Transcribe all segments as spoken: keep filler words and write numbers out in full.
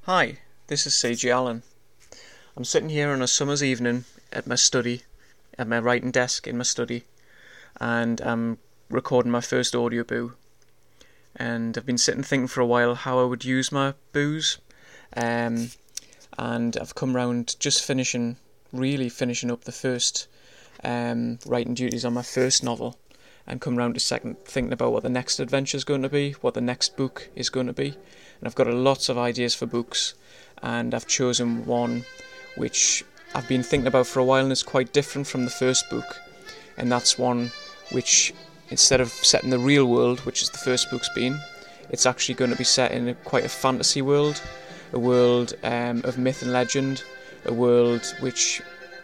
Hi, this is C G Allen. I'm sitting here on a summer's evening at my study, at my writing desk in my study, and I'm recording my first audio boo. And I've been sitting thinking for a while how I would use my boos, um, and I've come round just finishing, really finishing up the first um, writing duties on my first novel, and come round to second thinking about what the next adventure is going to be, what the next book is going to be. And I've got lots of ideas for books, and I've chosen one which I've been thinking about for a while and is quite different from the first book. And that's one which, instead of set in the real world, which is the first book's been, it's actually going to be set in a, quite a fantasy world, a world um, of myth and legend, a world which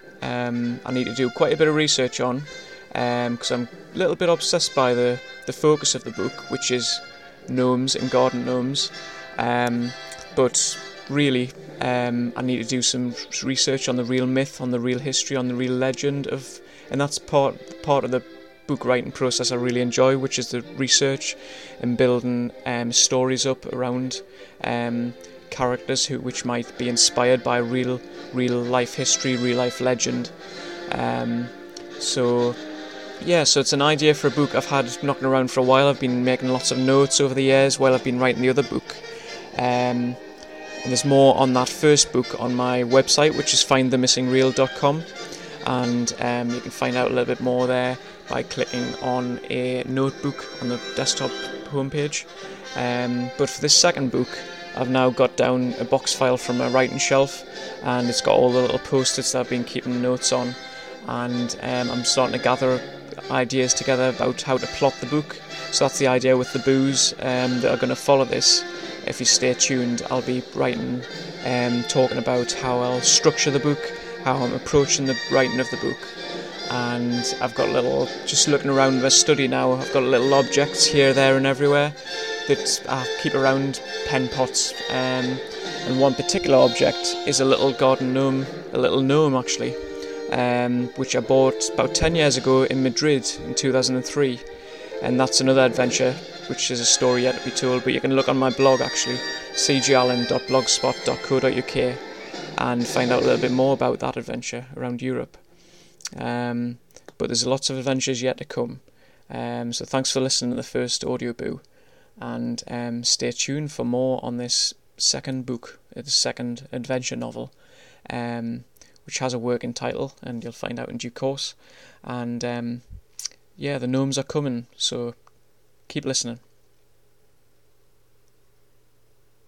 um, I need to do quite a bit of research on, because um, I'm a little bit obsessed by the, the focus of the book, which is gnomes and garden gnomes. Um, but really, um, I need to do some research on the real myth, on the real history, on the real legend of, and that's part part of the book writing process I really enjoy, which is the research and building um, stories up around um, characters who which might be inspired by real real life history, real life legend. Um, so. Yeah, so it's an idea for a book I've had knocking around for a while. I've been making lots of notes over the years while I've been writing the other book. Um, and there's more on that first book on my website, which is find the missing reel dot com. And um, you can find out a little bit more there by clicking on a notebook on the desktop homepage. Um, but for this second book, I've now got down a box file from my writing shelf, and it's got all the little post-its that I've been keeping notes on. And um, I'm starting to gather ideas together about how to plot the book. So that's the idea with the boos um, that are going to follow this. If you stay tuned, I'll be writing, um, talking about how I'll structure the book, how I'm approaching the writing of the book. And I've got a little, just looking around my study now, I've got little objects here, there and everywhere that I keep around, pen pots. Um, and one particular object is a little garden gnome, a little gnome actually. Um, which I bought about ten years ago in Madrid in two thousand three, and that's another adventure which is a story yet to be told, but you can look on my blog actually, c g allen dot blogspot dot co dot u k, and find out a little bit more about that adventure around Europe. Um, but there's lots of adventures yet to come, um, so thanks for listening to the first audio boo, and um, stay tuned for more on this second book, the second adventure novel, um, which has a working title, and you'll find out in due course. And um, yeah, the gnomes are coming, so keep listening.